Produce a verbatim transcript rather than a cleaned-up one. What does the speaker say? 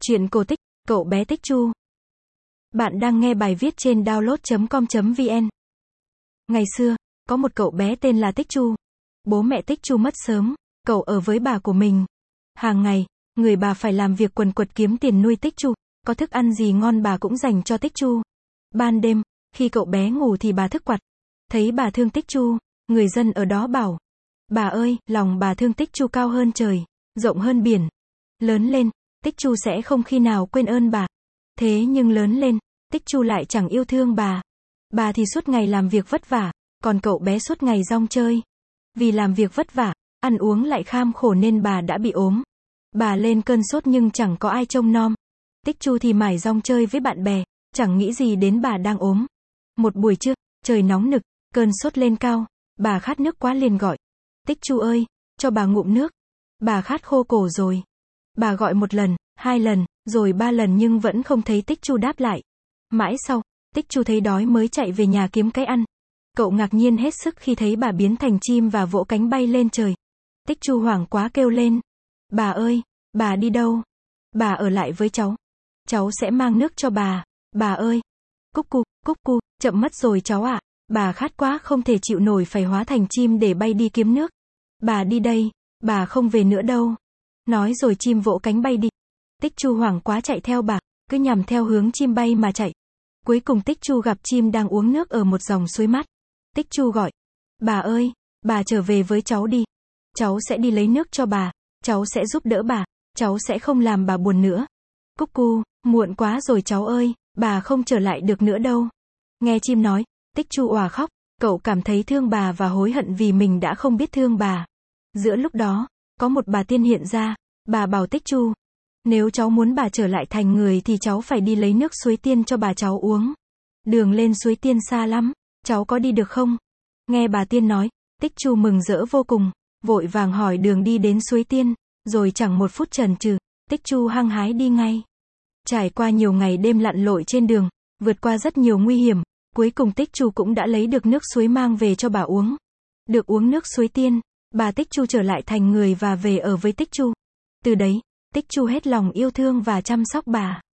Truyện cổ tích, cậu bé Tích Chu. Bạn đang nghe bài viết trên download chấm com chấm vn. Ngày xưa, có một cậu bé tên là Tích Chu. Bố mẹ Tích Chu mất sớm, cậu ở với bà của mình. Hàng ngày, người bà phải làm việc quần quật kiếm tiền nuôi Tích Chu, có thức ăn gì ngon bà cũng dành cho Tích Chu. Ban đêm, khi cậu bé ngủ thì bà thức quạt. Thấy bà thương Tích Chu, người dân ở đó bảo: bà ơi, lòng bà thương Tích Chu cao hơn trời, rộng hơn biển. Lớn lên, Tích Chu sẽ không khi nào quên ơn bà. Thế nhưng lớn lên, Tích Chu lại chẳng yêu thương bà. Bà thì suốt ngày làm việc vất vả, còn cậu bé suốt ngày rong chơi. Vì làm việc vất vả, ăn uống lại kham khổ nên bà đã bị ốm. Bà lên cơn sốt nhưng chẳng có ai trông nom. Tích Chu thì mải rong chơi với bạn bè, chẳng nghĩ gì đến bà đang ốm. Một buổi trưa, trời nóng nực, cơn sốt lên cao, bà khát nước quá liền gọi: Tích Chu ơi, cho bà ngụm nước. Bà khát khô cổ rồi. Bà gọi một lần, hai lần, rồi ba lần nhưng vẫn không thấy Tích Chu đáp lại. Mãi sau, Tích Chu thấy đói mới chạy về nhà kiếm cái ăn. Cậu ngạc nhiên hết sức khi thấy bà biến thành chim và vỗ cánh bay lên trời. Tích Chu hoảng quá kêu lên: bà ơi, bà đi đâu? Bà ở lại với cháu. Cháu sẽ mang nước cho bà. Bà ơi. Cúc cu, cúc cu, chậm mất rồi cháu ạ. Bà khát quá không thể chịu nổi phải hóa thành chim để bay đi kiếm nước. Bà đi đây, bà không về nữa đâu. Nói rồi chim vỗ cánh bay đi. Tích Chu hoảng quá chạy theo bà, cứ nhằm theo hướng chim bay mà chạy. Cuối cùng Tích Chu gặp chim đang uống nước ở một dòng suối mát. Tích Chu gọi: bà ơi, bà trở về với cháu đi. Cháu sẽ đi lấy nước cho bà. Cháu sẽ giúp đỡ bà. Cháu sẽ không làm bà buồn nữa. Cúc cu, muộn quá rồi cháu ơi, bà không trở lại được nữa đâu. Nghe chim nói, Tích Chu òa khóc. Cậu cảm thấy thương bà và hối hận vì mình đã không biết thương bà. Giữa lúc đó, có một bà tiên hiện ra. Bà bảo Tích Chu: nếu cháu muốn bà trở lại thành người thì cháu phải đi lấy nước suối tiên cho bà cháu uống. Đường lên suối tiên xa lắm, cháu có đi được không? Nghe bà tiên nói, Tích Chu mừng rỡ vô cùng, vội vàng hỏi đường đi đến suối tiên, rồi chẳng một phút chần chừ, Tích Chu hăng hái đi ngay. Trải qua nhiều ngày đêm lặn lội trên đường, vượt qua rất nhiều nguy hiểm, cuối cùng Tích Chu cũng đã lấy được nước suối mang về cho bà uống. Được uống nước suối tiên, bà Tích Chu trở lại thành người và về ở với Tích Chu. Từ đấy, Tích Chu hết lòng yêu thương và chăm sóc bà.